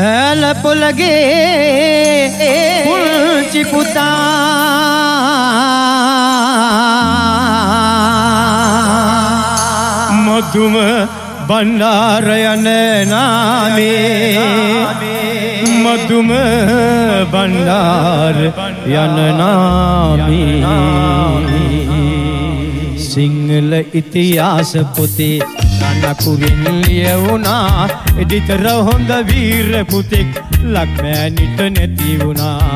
ඇලපොලගේ පුංචි පුතා මදුම බණ්ඩාර යන නාමේ මදුම බණ්ඩාර යන නාමේ සිංහල ඉතිහාස පොතේ රණකුරින් ලියවුණා එඩිතර හොඳ වීර පුතෙක් ලක්මෑනිට නැති වුණා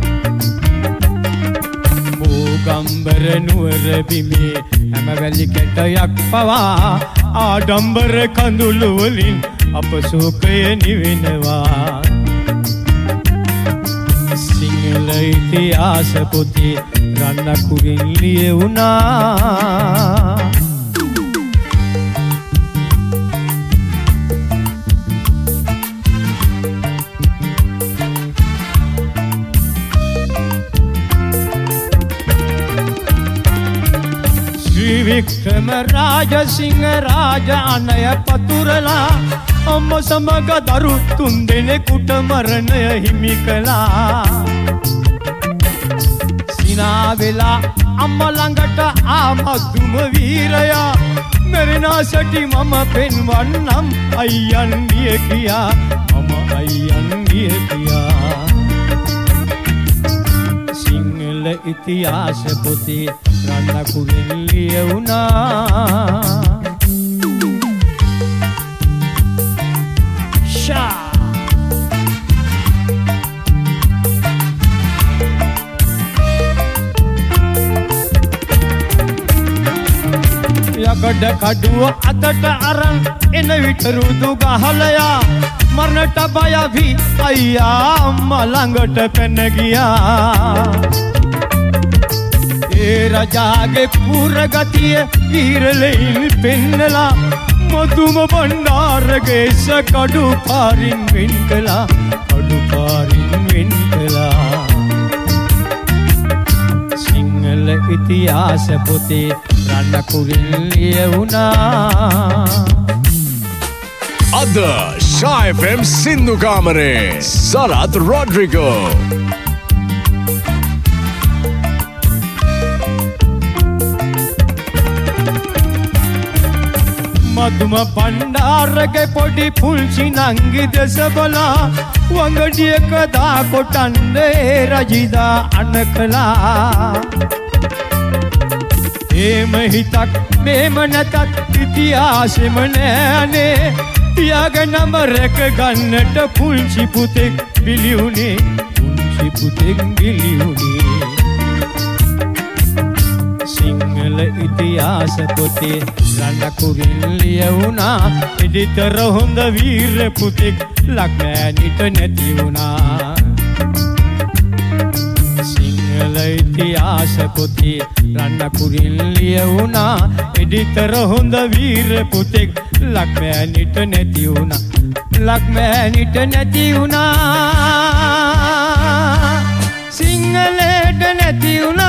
මෝගම්බර නුවර බිමේ හැම වැලි කැටයක් පවා ආඩම්බර කඳුළු වලින් අප සෝකය නිවෙනවා සිංහල ඉතිහාස පොතේ රණකුරින් ලියවුණා වික්‍රම රාජසිංහ රාජානය පතුරලා අම්ම සමග දරු තුන් දෙනෙකුට මරණය හිමි කළා සිනා වෙලා අම්ම ළඟට ආමදුම වීරයා මරණා සැටි මම පෙන්වන්නම් අයියන් ගිය කියා මම අයියන් ගිය කියා සිංහල ඉතිහාස පොතේ රණකුරින් ලියවුණා ෂා යකඩ කඩුව අතට අරන් එන විට රුදු ගහලයා මරණට බය වී අයියා අම්මා ළඟට පැන ගියා ඒ රජාගේ පුරගතිය වීරලෙයින් පෙන්නලා මදුම බණ්ඩාරගේ සකඩු පාරින් වෙන් කළා කඩු පාරින් වෙන් කළා සිංහල ඉතිහාස පොතේ රණකුරින් ලියවුණා අද Shy FM සින්දු කාමරේ සරත් රොඩ්රිගෝ මදුම බණ්ඩාරගේ පොඩි පුංචි නංගි දෙස බලා වංගඩියක දා කොටන්නේ රජිදා අනකලා එහෙම හිතක් මෙහෙම නැතත් ඉතිහාසෙම නෑනේ පියාගේ නම රැක ගන්නට පුංචි පුතෙක් බිලිුනේ පුංචි පුතෙක් බිලිුනේ සිංහල ඉතිහාස පොතේ රණකුරින් ලියවුණා එඩිතර හොඳ වීර පුතෙක් ලක්මෑනිට නැති වුණා සිංහල ඉතිහාස පොතේ රණකුරින් ලියවුණා එඩිතර හොඳ වීර පුතෙක් ලක්මෑනිට නැති වුණා ලක්මෑනිට නැති වුණා සිංහලට නැති වුණා